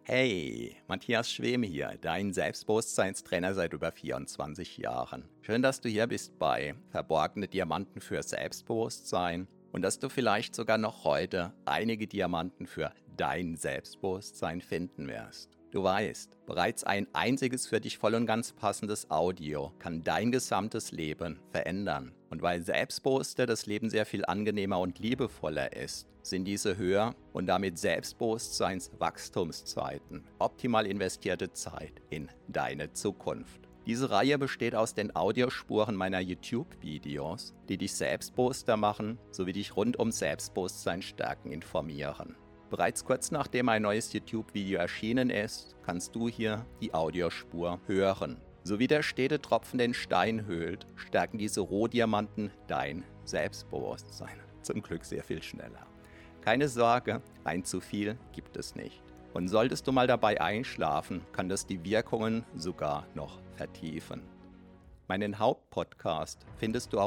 Hey, Matthias Schwem hier, dein Selbstbewusstseinstrainer seit über 24 Jahren. Schön, dass du hier bist bei Verborgene Diamanten für Selbstbewusstsein und dass du vielleicht sogar noch heute einige Diamanten für dein Selbstbewusstsein finden wirst. Du weißt, bereits ein einziges für dich voll und ganz passendes Audio kann dein gesamtes Leben verändern. Und weil Selbstbewusster das Leben sehr viel angenehmer und liebevoller ist, sind diese Höher- und damit Selbstbewusstseinswachstumszeiten optimal investierte Zeit in deine Zukunft. Diese Reihe besteht aus den Audiospuren meiner YouTube-Videos, die dich selbstbewusster machen, sowie dich rund um Selbstbewusstsein stärken informieren. Bereits kurz nachdem ein neues YouTube-Video erschienen ist, kannst du hier die Audiospur hören. So wie der stete Tropfen den Stein höhlt, stärken diese Rohdiamanten dein Selbstbewusstsein. Zum Glück sehr viel schneller. Keine Sorge, ein zu viel gibt es nicht. Und solltest du mal dabei einschlafen, kann das die Wirkungen sogar noch vertiefen. Meinen Hauptpodcast findest du auf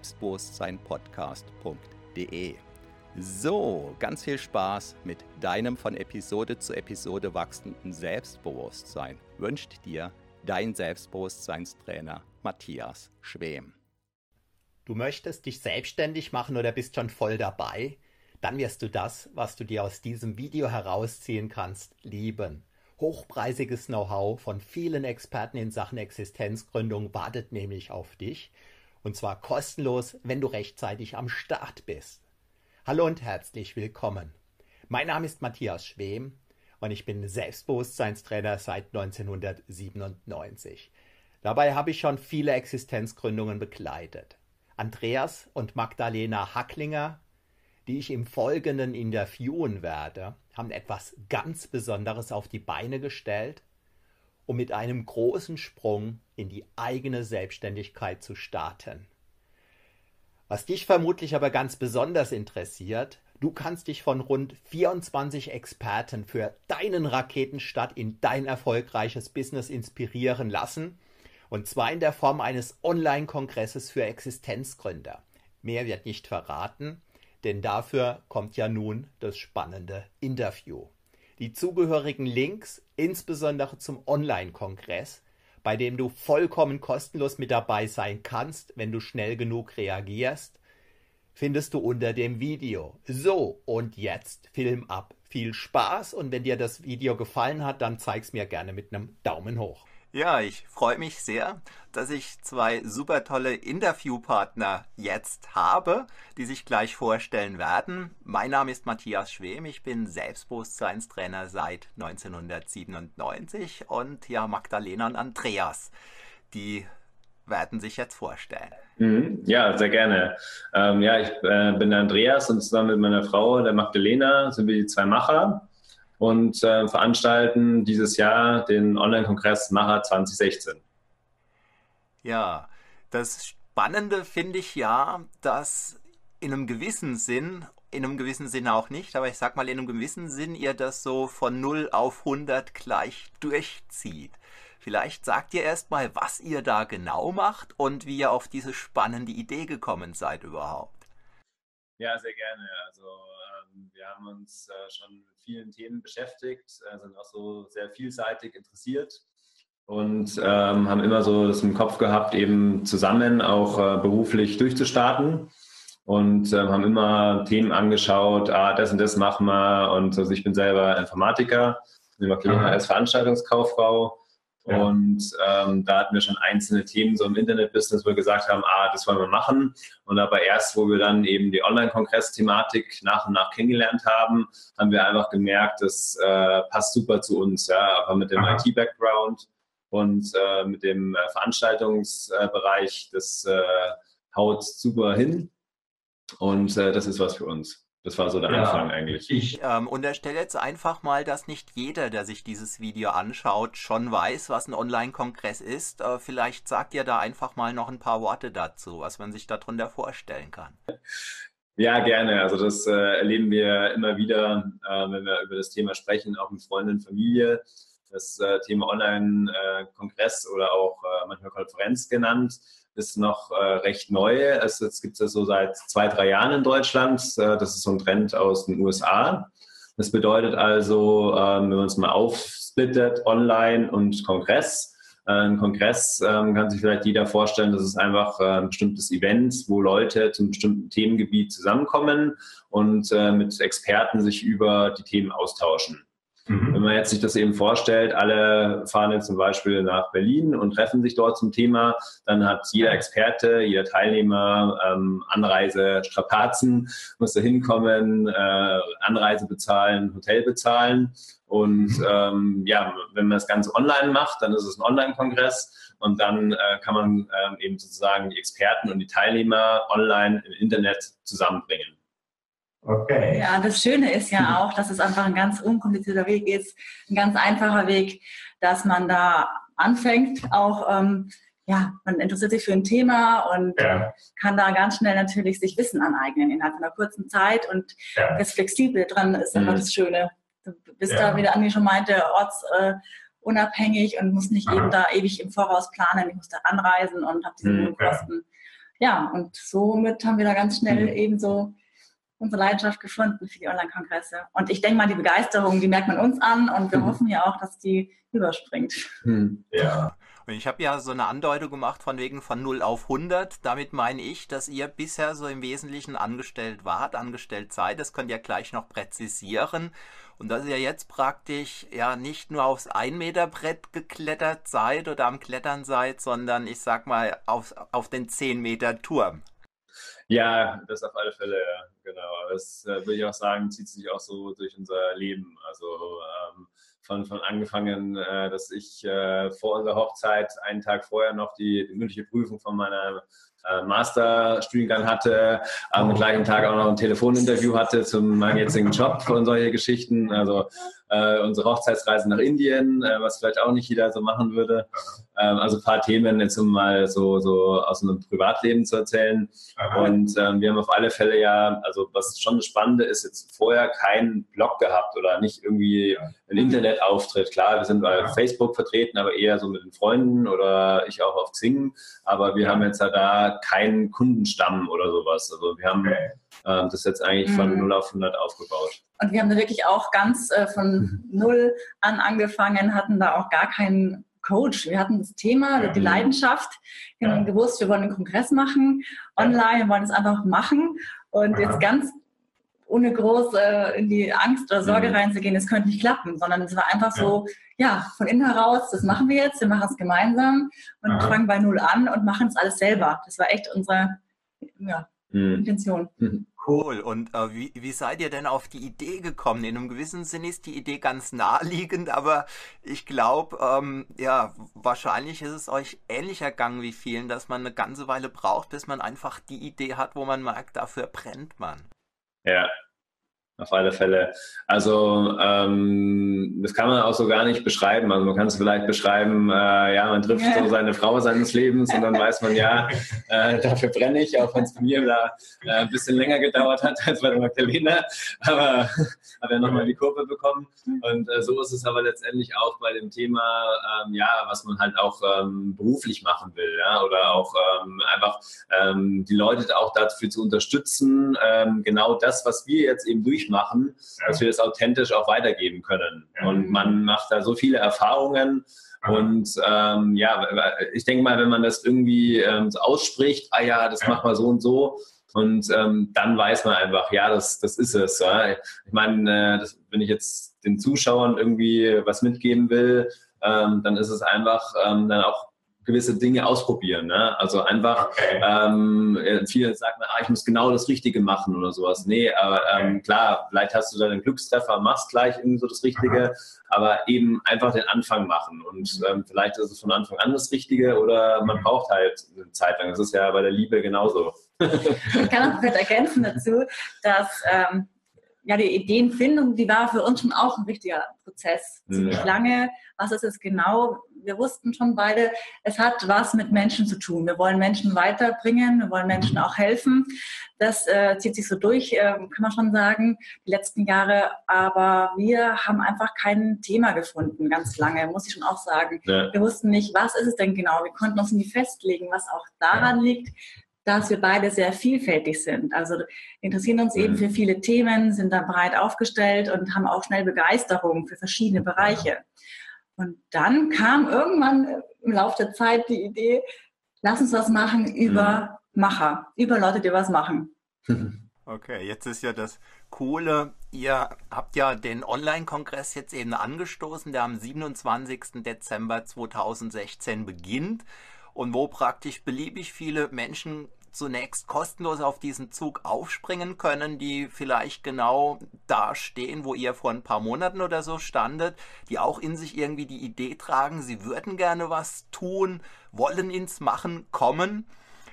selbstbewusstseinpodcast.de. So, ganz viel Spaß mit deinem von Episode zu Episode wachsenden Selbstbewusstsein wünscht dir dein Selbstbewusstseinstrainer Matthias Schwem. Du möchtest dich selbstständig machen oder bist schon voll dabei? Dann wirst du das, was du dir aus diesem Video herausziehen kannst, lieben. Hochpreisiges Know-how von vielen Experten in Sachen Existenzgründung wartet nämlich auf dich. Und zwar kostenlos, wenn du rechtzeitig am Start bist. Hallo und herzlich willkommen. Mein Name ist Matthias Schwem und ich bin Selbstbewusstseinstrainer seit 1997. Dabei habe ich schon viele Existenzgründungen begleitet. Andreas und Magdalena Hacklinger, die ich im Folgenden interviewen werde, haben etwas ganz Besonderes auf die Beine gestellt, um mit einem großen Sprung in die eigene Selbstständigkeit zu starten. Was dich vermutlich aber ganz besonders interessiert, du kannst dich von rund 24 Experten für deinen Raketenstart in dein erfolgreiches Business inspirieren lassen, und zwar in der Form eines Online-Kongresses für Existenzgründer. Mehr wird nicht verraten, denn dafür kommt ja nun das spannende Interview. Die zugehörigen Links, insbesondere zum Online-Kongress, bei dem du vollkommen kostenlos mit dabei sein kannst, wenn du schnell genug reagierst, findest du unter dem Video. So, und jetzt Film ab. Viel Spaß, und wenn dir das Video gefallen hat, dann zeig's mir gerne mit einem Daumen hoch. Ja, ich freue mich sehr, dass ich zwei super tolle Interviewpartner jetzt habe, die sich gleich vorstellen werden. Mein Name ist Matthias Schwem, ich bin Selbstbewusstseinstrainer seit 1997 und ja, Magdalena und Andreas, die werden sich jetzt vorstellen. Ja, sehr gerne. Ich bin der Andreas und zusammen mit meiner Frau, der Magdalena, sind wir die zwei Macher und veranstalten dieses Jahr den Online-Kongress Macher 2016. Ja, das Spannende finde ich ja, dass in einem gewissen Sinn auch nicht, aber ich sag mal in einem gewissen Sinn ihr das so von 0 auf 100 gleich durchzieht. Vielleicht sagt ihr erstmal, was ihr da genau macht und wie ihr auf diese spannende Idee gekommen seid überhaupt. Ja, sehr gerne. Also wir haben uns schon mit vielen Themen beschäftigt, sind auch so sehr vielseitig interessiert und haben immer so das im Kopf gehabt, eben zusammen auch beruflich durchzustarten und haben immer Themen angeschaut, das und das machen wir, und also ich bin selber Informatiker, die Magdalena als Veranstaltungskauffrau. Ja. Und da hatten wir schon einzelne Themen so im Internet-Business, wo wir gesagt haben, das wollen wir machen. Und aber erst, wo wir dann eben die Online-Kongress-Thematik nach und nach kennengelernt haben, haben wir einfach gemerkt, das passt super zu uns, ja, aber mit dem IT-Background und mit dem Veranstaltungsbereich, das haut super hin, und das ist was für uns. Das war so der Anfang eigentlich. Ich unterstelle jetzt einfach mal, dass nicht jeder, der sich dieses Video anschaut, schon weiß, was ein Online-Kongress ist. Vielleicht sagt ihr da einfach mal noch ein paar Worte dazu, was man sich darunter vorstellen kann. Ja, gerne. Also das erleben wir immer wieder, wenn wir über das Thema sprechen, auch mit Freunden, Familie. Das Thema Online-Kongress oder auch manchmal Konferenz genannt, ist noch recht neu. Jetzt gibt es das so seit 2-3 Jahren in Deutschland. Das ist so ein Trend aus den USA. Das bedeutet also, wenn man es mal aufsplittet, Online und Kongress. Ein Kongress kann sich vielleicht jeder vorstellen, das ist einfach ein bestimmtes Event, wo Leute zum bestimmten Themengebiet zusammenkommen und mit Experten sich über die Themen austauschen. Wenn man jetzt sich das eben vorstellt, alle fahren jetzt zum Beispiel nach Berlin und treffen sich dort zum Thema, dann hat jeder Experte, jeder Teilnehmer Anreise, Strapazen, muss da hinkommen, Anreise bezahlen, Hotel bezahlen. Und ja, wenn man das Ganze online macht, dann ist es ein Online-Kongress und dann kann man eben sozusagen die Experten und die Teilnehmer online im Internet zusammenbringen. Okay. Ja, das Schöne ist ja auch, dass es einfach ein ganz unkomplizierter Weg ist, ein ganz einfacher Weg, dass man da anfängt, auch ja, man interessiert sich für ein Thema und kann da ganz schnell natürlich sich Wissen aneignen innerhalb einer kurzen Zeit und das Flexible dran ist einfach das Schöne. Du bist da, wie der Andi schon meinte, ortsunabhängig und musst nicht eben da ewig im Voraus planen. Ich muss da anreisen und habe diese hohen Kosten. Ja, und somit haben wir da ganz schnell eben so unsere Leidenschaft gefunden für die Online-Kongresse. Und ich denke mal, die Begeisterung, die merkt man uns an und wir hoffen ja auch, dass die überspringt. Ja. Und ich habe ja so eine Andeutung gemacht von wegen von 0 auf 100. Damit meine ich, dass ihr bisher so im Wesentlichen angestellt wart, angestellt seid. Das könnt ihr gleich noch präzisieren. Und dass ihr jetzt praktisch ja nicht nur aufs 1-Meter-Brett geklettert seid oder am Klettern seid, sondern ich sag mal auf den 10-Meter-Turm. Ja, das auf alle Fälle, ja, genau. Das würde ich auch sagen, zieht sich auch so durch unser Leben. Also von angefangen, dass ich vor unserer Hochzeit einen Tag vorher noch die mündliche Prüfung von meiner Masterstudiengang hatte, am gleichen Tag auch noch ein Telefoninterview hatte zu meinem jetzigen Job und solche Geschichten. Also unsere Hochzeitsreise nach Indien, was vielleicht auch nicht jeder so machen würde. Also ein paar Themen jetzt, um mal so aus einem Privatleben zu erzählen. Und wir haben auf alle Fälle ja, also was schon das Spannende ist, jetzt vorher keinen Blog gehabt oder nicht irgendwie ein Internetauftritt. Klar, wir sind bei Facebook vertreten, aber eher so mit den Freunden oder ich auch auf Xing. Aber wir haben jetzt da keinen Kundenstamm oder sowas. Also wir haben das jetzt eigentlich von 0 auf 100 aufgebaut. Und wir haben da wirklich auch ganz von 0 an angefangen, hatten da auch gar keinen Coach. Wir hatten das Thema, die Leidenschaft. Wir haben gewusst, wir wollen einen Kongress machen, online, wir wollen es einfach machen. Und jetzt ganz ohne groß in die Angst oder Sorge reinzugehen, es könnte nicht klappen, sondern es war einfach so, ja, von innen heraus, das machen wir jetzt, wir machen es gemeinsam und fangen bei 0 an und machen es alles selber. Das war echt unsere Intention. Cool. Und wie seid ihr denn auf die Idee gekommen? In einem gewissen Sinn ist die Idee ganz naheliegend, aber ich glaube, ja, wahrscheinlich ist es euch ähnlich ergangen wie vielen, dass man eine ganze Weile braucht, bis man einfach die Idee hat, wo man merkt, dafür brennt man. Ja, auf alle Fälle. Also das kann man auch so gar nicht beschreiben. Also man kann es vielleicht beschreiben, ja, man trifft so seine Frau seines Lebens und dann weiß man, ja, dafür brenne ich, auch wenn es bei mir da ein bisschen länger gedauert hat als bei der Magdalena. Aber habe ja nochmal die Kurve bekommen. Und so ist es aber letztendlich auch bei dem Thema, ja, was man halt auch beruflich machen will, ja, oder auch einfach die Leute auch dafür zu unterstützen, genau das, was wir jetzt eben durchmachen, dass wir das authentisch auch weitergeben können. Und man macht da so viele Erfahrungen. Und ja, ich denke mal, wenn man das irgendwie so ausspricht, ah ja, das macht man so und so. Und dann weiß man einfach, ja, das ist es. Ja. Ich meine, wenn ich jetzt den Zuschauern irgendwie was mitgeben will, dann ist es einfach dann auch gewisse Dinge ausprobieren. Ne? Also einfach, viele sagen, ich muss genau das Richtige machen oder sowas. Nee, aber klar, vielleicht hast du da einen Glückstreffer, machst gleich irgendwie so das Richtige, aber eben einfach den Anfang machen. Und vielleicht ist es von Anfang an das Richtige oder man braucht halt eine Zeit lang. Das ist ja bei der Liebe genauso. Ich kann auch vielleicht ergänzen dazu, dass ja, die Ideenfindung, die war für uns schon auch ein wichtiger Prozess. Ziemlich lange. Was ist es genau? Wir wussten schon beide, es hat was mit Menschen zu tun. Wir wollen Menschen weiterbringen, wir wollen Menschen auch helfen. Das zieht sich so durch, kann man schon sagen, die letzten Jahre. Aber wir haben einfach kein Thema gefunden, ganz lange, muss ich schon auch sagen. Ja. Wir wussten nicht, was ist es denn genau? Wir konnten uns nie festlegen, was auch daran liegt, dass wir beide sehr vielfältig sind. Also interessieren uns eben für viele Themen, sind da breit aufgestellt und haben auch schnell Begeisterung für verschiedene Bereiche. Und dann kam irgendwann im Laufe der Zeit die Idee, lass uns was machen über Macher, über Leute, die was machen. Okay, jetzt ist ja das Coole, ihr habt ja den Online-Kongress jetzt eben angestoßen, der am 27. Dezember 2016 beginnt und wo praktisch beliebig viele Menschen zunächst kostenlos auf diesen Zug aufspringen können, die vielleicht genau da stehen, wo ihr vor ein paar Monaten oder so standet, die auch in sich irgendwie die Idee tragen, sie würden gerne was tun, wollen ins Machen kommen.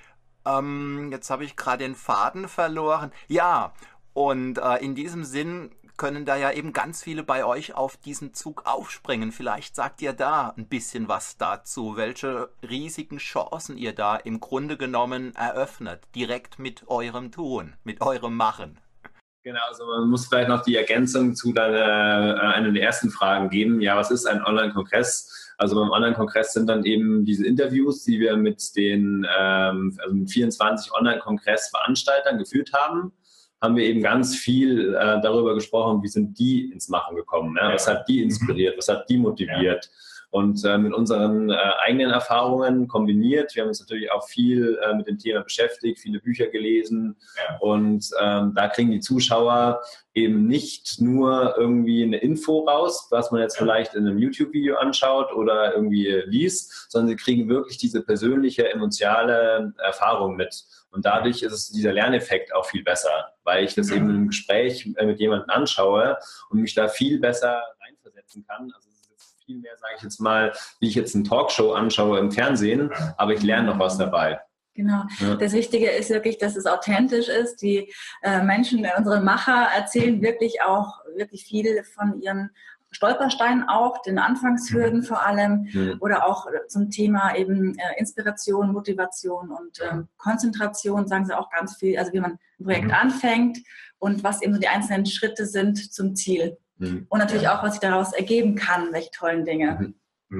Jetzt habe ich gerade den Faden verloren. Ja, und in diesem Sinn können da ja eben ganz viele bei euch auf diesen Zug aufspringen. Vielleicht sagt ihr da ein bisschen was dazu, welche riesigen Chancen ihr da im Grunde genommen eröffnet, direkt mit eurem Tun, mit eurem Machen. Genau, also man muss vielleicht noch die Ergänzung zu einer der ersten Fragen geben. Ja, was ist ein Online-Kongress? Also beim Online-Kongress sind dann eben diese Interviews, die wir mit den mit 24 Online-Kongress-Veranstaltern geführt haben. Haben wir eben ganz viel darüber gesprochen, wie sind die ins Machen gekommen, ja? Was hat die inspiriert, was hat die motiviert. Und mit unseren eigenen Erfahrungen kombiniert, wir haben uns natürlich auch viel mit dem Thema beschäftigt, viele Bücher gelesen und da kriegen die Zuschauer eben nicht nur irgendwie eine Info raus, was man jetzt vielleicht in einem YouTube-Video anschaut oder irgendwie liest, sondern sie kriegen wirklich diese persönliche, emotionale Erfahrung mit. Und dadurch ist dieser Lerneffekt auch viel besser, weil ich das eben im Gespräch mit jemandem anschaue und mich da viel besser reinversetzen kann. Also es ist jetzt viel mehr, sage ich jetzt mal, wie ich jetzt eine Talkshow anschaue im Fernsehen, aber ich lerne noch was dabei. Genau. Ja. Das Wichtige ist wirklich, dass es authentisch ist. Die Menschen, unsere Macher erzählen wirklich viel von ihren Stolpersteinen auch, den Anfangshürden vor allem oder auch zum Thema eben Inspiration, Motivation und Konzentration sagen sie auch ganz viel, also wie man ein Projekt anfängt und was eben so die einzelnen Schritte sind zum Ziel und natürlich auch, was sich daraus ergeben kann, welche tollen Dinge.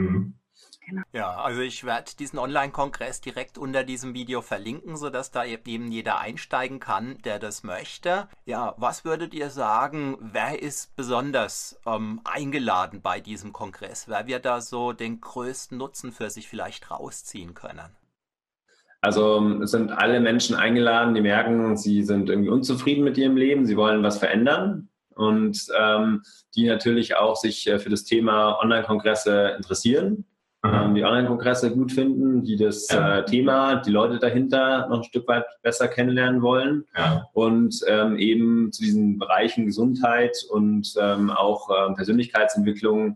Genau. Ja, also ich werde diesen Online-Kongress direkt unter diesem Video verlinken, sodass da eben jeder einsteigen kann, der das möchte. Ja, was würdet ihr sagen, wer ist besonders eingeladen bei diesem Kongress? Wer wird da so den größten Nutzen für sich vielleicht rausziehen können? Also es sind alle Menschen eingeladen, die merken, sie sind irgendwie unzufrieden mit ihrem Leben, sie wollen was verändern. Und die natürlich auch sich für das Thema Online-Kongresse interessieren. Die Online-Kongresse gut finden, die das Thema, die Leute dahinter noch ein Stück weit besser kennenlernen wollen und eben zu diesen Bereichen Gesundheit und auch Persönlichkeitsentwicklung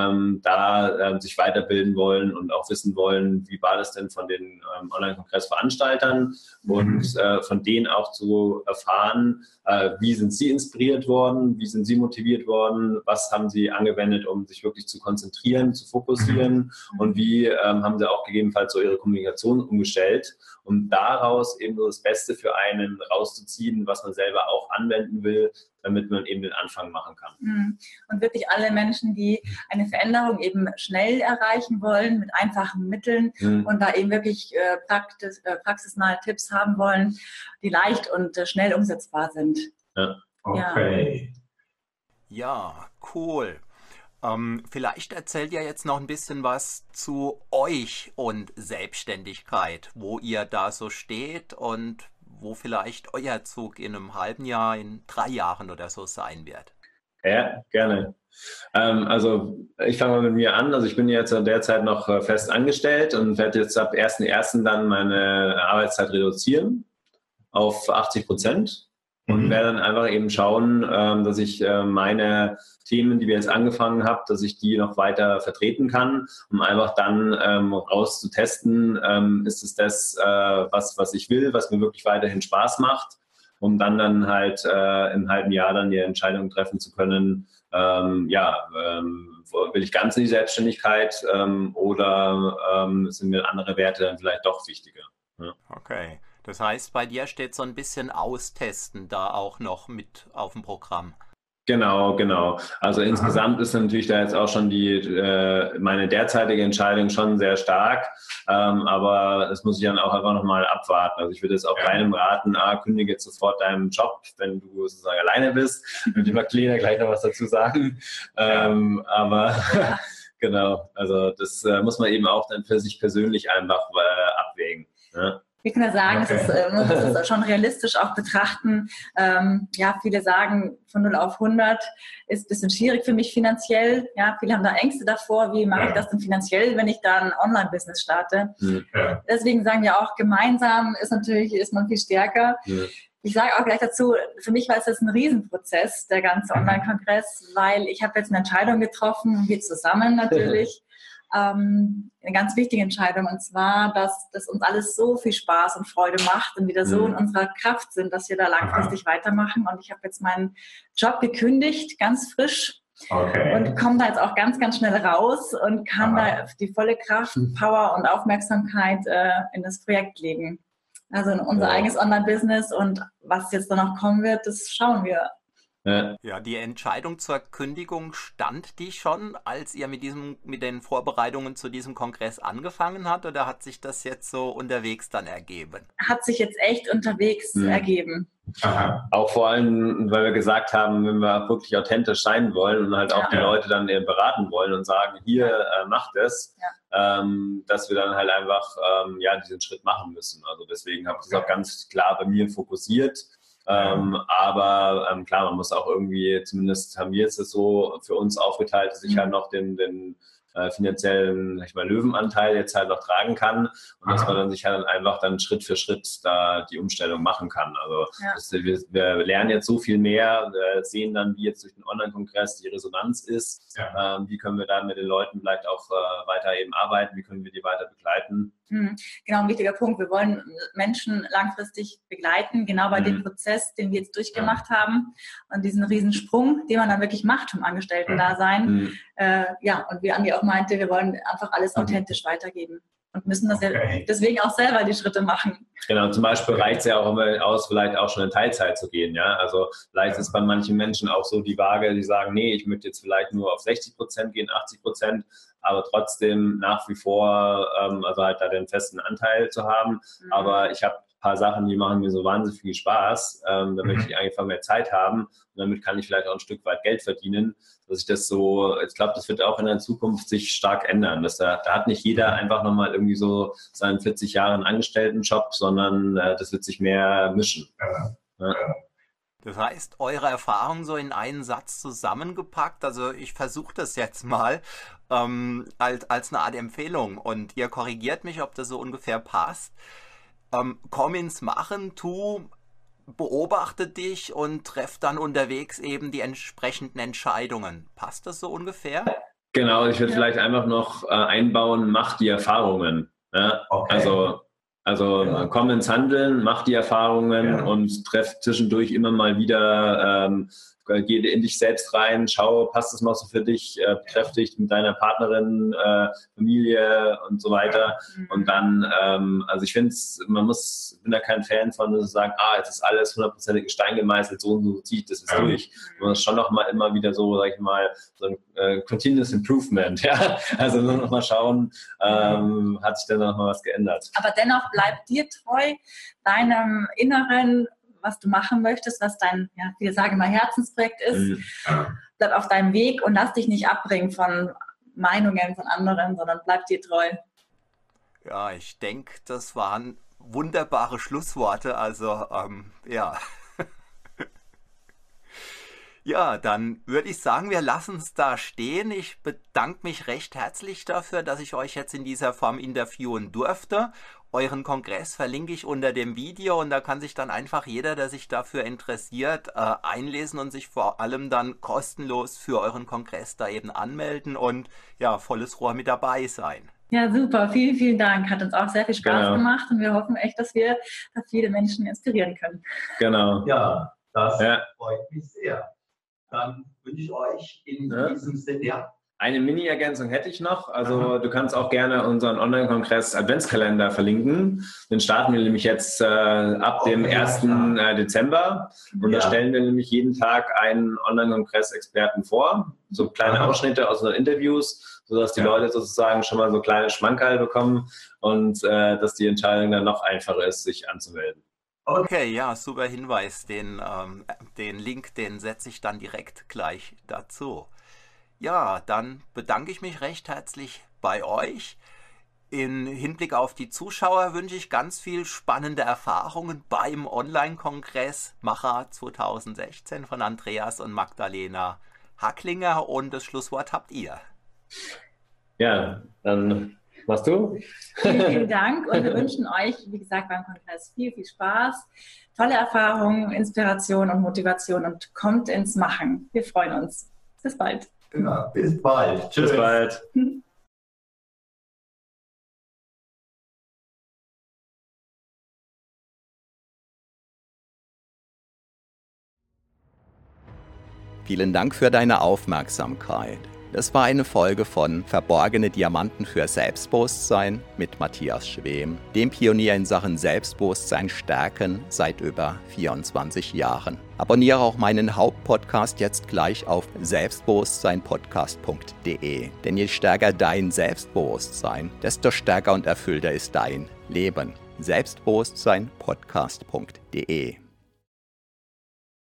sich weiterbilden wollen und auch wissen wollen, wie war das denn von den Online-Kongress-Veranstaltern und von denen auch zu erfahren, wie sind sie inspiriert worden, wie sind sie motiviert worden, was haben sie angewendet, um sich wirklich zu konzentrieren, zu fokussieren und wie haben sie auch gegebenenfalls so ihre Kommunikation umgestellt, um daraus eben so das Beste für einen rauszuziehen, was man selber auch anwenden will, damit man eben den Anfang machen kann. Und wirklich alle Menschen, die eine Veränderung eben schnell erreichen wollen, mit einfachen Mitteln und da eben wirklich praxisnahe Tipps haben wollen, die leicht und schnell umsetzbar sind. Ja. Okay. Ja, cool. Vielleicht erzählt ihr jetzt noch ein bisschen was zu euch und Selbstständigkeit, wo ihr da so steht und wo vielleicht euer Zug in einem halben Jahr, in 3 Jahren oder so sein wird. Ja, gerne. Also ich fange mal mit mir an. Also ich bin jetzt derzeit noch fest angestellt und werde jetzt ab 1.1. dann meine Arbeitszeit reduzieren auf 80% und werde dann einfach eben schauen, dass ich meine Themen, die wir jetzt angefangen haben, dass ich die noch weiter vertreten kann, um einfach dann rauszutesten, ist es das, was ich will, was mir wirklich weiterhin Spaß macht, um dann halt im halben Jahr dann die Entscheidung treffen zu können, will ich ganz in die Selbstständigkeit oder sind mir andere Werte dann vielleicht doch wichtiger. Ja. Okay, das heißt, bei dir steht so ein bisschen Austesten da auch noch mit auf dem Programm. Genau, genau. Also insgesamt ist natürlich da jetzt auch schon meine derzeitige Entscheidung schon sehr stark, aber das muss ich dann auch einfach nochmal abwarten. Also ich würde jetzt auch keinem raten, kündige jetzt sofort deinen Job, wenn du sozusagen alleine bist. Wird die Magdalena gleich noch was dazu sagen. Aber genau, also das muss man eben auch dann für sich persönlich einfach abwägen. Ja? Wir können ja sagen, man muss es schon realistisch auch betrachten. Ja, viele sagen, von 0 auf 100 ist ein bisschen schwierig für mich finanziell. Ja, viele haben da Ängste davor. Wie mache ich das denn finanziell, wenn ich da ein Online-Business starte? Ja. Deswegen sagen wir auch, gemeinsam ist man viel stärker. Ja. Ich sage auch gleich dazu, für mich war es jetzt ein Riesenprozess, der ganze Online-Kongress, weil ich habe jetzt eine Entscheidung getroffen, wir zusammen natürlich, eine ganz wichtige Entscheidung, und zwar, dass uns alles so viel Spaß und Freude macht und wieder so in unserer Kraft sind, dass wir da langfristig weitermachen. Und ich habe jetzt meinen Job gekündigt, ganz frisch, und komme da jetzt auch ganz, ganz schnell raus und kann da die volle Kraft, Power und Aufmerksamkeit in das Projekt legen. Also in unser eigenes Online-Business, und was jetzt da noch kommen wird, das schauen wir. Ja, die Entscheidung zur Kündigung, stand die schon, als ihr mit den Vorbereitungen zu diesem Kongress angefangen habt, oder hat sich das jetzt so unterwegs dann ergeben? Hat sich jetzt echt unterwegs ergeben. Aha. Auch vor allem, weil wir gesagt haben, wenn wir wirklich authentisch sein wollen und halt auch die Leute dann eben beraten wollen und sagen, hier, macht es, dass wir dann halt einfach diesen Schritt machen müssen. Also deswegen habe ich das auch ganz klar bei mir fokussiert. Aber klar, man muss auch irgendwie, zumindest haben wir jetzt das so für uns aufgeteilt, dass ich halt noch den finanziellen, sag ich mal, Löwenanteil jetzt halt noch tragen kann, und dass man dann sich halt einfach dann Schritt für Schritt da die Umstellung machen kann. Also wir lernen jetzt so viel mehr, sehen dann, wie jetzt durch den Online-Kongress die Resonanz ist, wie können wir dann mit den Leuten vielleicht auch weiter eben arbeiten, wie können wir die weiter begleiten. Genau, ein wichtiger Punkt. Wir wollen Menschen langfristig begleiten, genau bei dem Prozess, den wir jetzt durchgemacht haben, und diesen Riesensprung, den man dann wirklich macht vom Angestellten-Dasein. Und wie Andi auch meinte, wir wollen einfach alles authentisch weitergeben und müssen das deswegen auch selber die Schritte machen. Genau, zum Beispiel reicht es ja auch immer aus, vielleicht auch schon in Teilzeit zu gehen. Ja? Also vielleicht ist bei manchen Menschen auch so die Waage, die sagen, nee, ich möchte jetzt vielleicht nur auf 60% gehen, 80%, aber trotzdem nach wie vor, also halt da den festen Anteil zu haben. Aber ich habe ein paar Sachen, die machen mir so wahnsinnig viel Spaß. Da möchte ich einfach mehr Zeit haben, und damit kann ich vielleicht auch ein Stück weit Geld verdienen, dass ich das so, ich glaube, das wird auch in der Zukunft sich stark ändern. Da hat nicht jeder einfach nochmal irgendwie so seinen 40 Jahren Angestelltenjob, sondern das wird sich mehr mischen. Ja. Das heißt, eure Erfahrung so in einen Satz zusammengepackt, also ich versuche das jetzt mal als eine Art Empfehlung, und ihr korrigiert mich, ob das so ungefähr passt. Komm ins Machen, beobachte dich und treff dann unterwegs eben die entsprechenden Entscheidungen. Passt das so ungefähr? Genau, ich würde vielleicht einfach noch einbauen, mach die Erfahrungen. Ja? Also komm ins Handeln, mach die Erfahrungen und treff zwischendurch immer mal wieder, geh in dich selbst rein, schau, passt das noch so für dich, treff dich mit deiner Partnerin, Familie und so weiter. Und dann, also ich finde, bin da kein Fan von, dass sagen, jetzt ist alles 100% in Stein gemeißelt, so und so zieht das jetzt durch. Man muss schon noch mal immer wieder so, sag ich mal, so ein Continuous Improvement, ja. Also nur noch mal schauen, hat sich dann noch mal was geändert. Aber dennoch bleib dir treu, deinem Inneren, was du machen möchtest, was dein, viele sagen immer, Herzensprojekt ist. Bleib auf deinem Weg und lass dich nicht abbringen von Meinungen von anderen, sondern bleib dir treu. Ja, ich denke, das waren wunderbare Schlussworte. Also, Ja, dann würde ich sagen, wir lassen es da stehen. Ich bedanke mich recht herzlich dafür, dass ich euch jetzt in dieser Form interviewen durfte. Euren Kongress verlinke ich unter dem Video, und da kann sich dann einfach jeder, der sich dafür interessiert, einlesen und sich vor allem dann kostenlos für euren Kongress da eben anmelden und volles Rohr mit dabei sein. Ja, super. Vielen, vielen Dank. Hat uns auch sehr viel Spaß gemacht, und wir hoffen echt, dass wir da viele Menschen inspirieren können. Genau. Ja, das freut mich sehr. Dann wünsche ich euch in diesem Sinne Eine Mini-Ergänzung hätte ich noch. Also du kannst auch gerne unseren Online-Kongress Adventskalender verlinken. Den starten wir nämlich jetzt ab dem 1. Dezember. Und da stellen wir nämlich jeden Tag einen Online-Kongress-Experten vor. So kleine Ausschnitte aus unseren Interviews, sodass die Leute sozusagen schon mal so kleine Schmankerl bekommen und dass die Entscheidung dann noch einfacher ist, sich anzumelden. Okay, ja, super Hinweis. Den Link, den setze ich dann direkt gleich dazu. Ja, dann bedanke ich mich recht herzlich bei euch. In Hinblick auf die Zuschauer wünsche ich ganz viel spannende Erfahrungen beim Online-Kongress Macher 2016 von Andreas und Magdalena Hacklinger und das Schlusswort habt ihr. Ja, dann machst du. Vielen Dank und wir wünschen euch, wie gesagt, beim Kongress viel, viel Spaß, tolle Erfahrungen, Inspiration und Motivation und kommt ins Machen. Wir freuen uns. Bis bald. Ja, bis bald. Tschüss. Bis bald. Vielen Dank für deine Aufmerksamkeit. Das war eine Folge von Verborgene Diamanten für Selbstbewusstsein mit Matthias Schwem, dem Pionier in Sachen Selbstbewusstsein stärken seit über 24 Jahren. Abonniere auch meinen Hauptpodcast jetzt gleich auf selbstbewusstseinpodcast.de. Denn je stärker dein Selbstbewusstsein, desto stärker und erfüllter ist dein Leben. Selbstbewusstseinpodcast.de